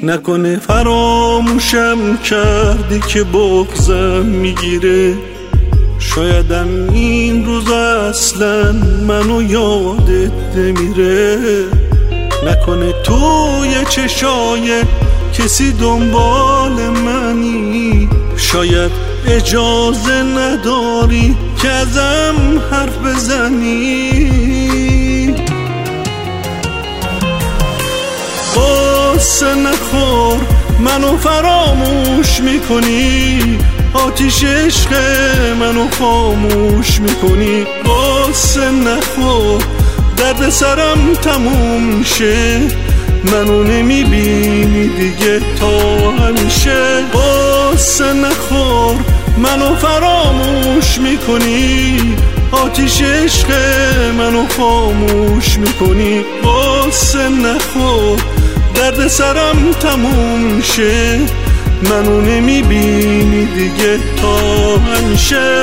نکنه فراموشم کردی که بغضم میگیره. شایدم این روز اصلا منو یادت نمیره. نکنه توی چشای کسی دنبال منی. شاید اجازه نداری که ازم حرف بزنی. قصه نخور منو فراموش میکنی. آتیش عشق منو خاموش میکنی. قصه نخور درد سرم تموم شه. منو نمیبینی دیگه تا همیشه. قصه نخور منو فراموش میکنی. آتیش عشق منو خاموش میکنی. قصه نخور درد سرم تموم شه. منو نمیبینی دیگه تا همیشه.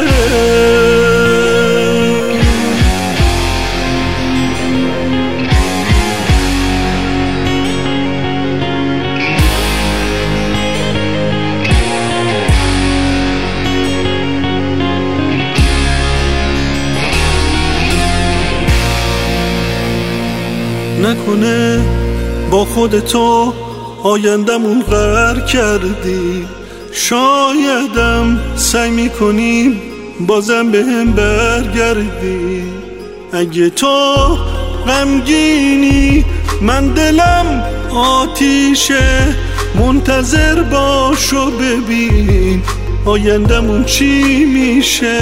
نکنه با خودتو آیندمون غر کردی. شایدم سعی میکنیم بازم بهم برگردی. اگه تو غمگینی من دلم آتیشه. منتظر باش و ببین آیندمون چی میشه.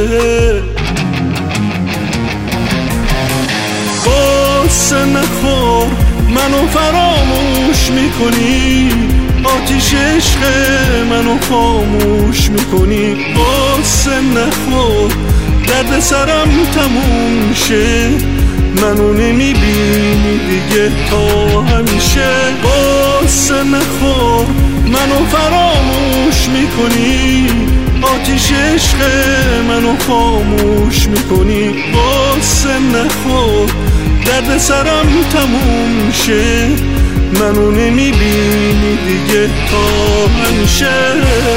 قصه نخور منو فراموش میکنی. آتیش عشق منو خاموش میکنی. قصه نخور درد سرم تموم شه. منو نمیبینی دیگه تا همیشه. قصه نخور منو فراموش میکنی. آتیش عشق منو خاموش میکنی. قصه نخور درد سرم تموم شه. منو نمیبینی دیگه تا همیشه.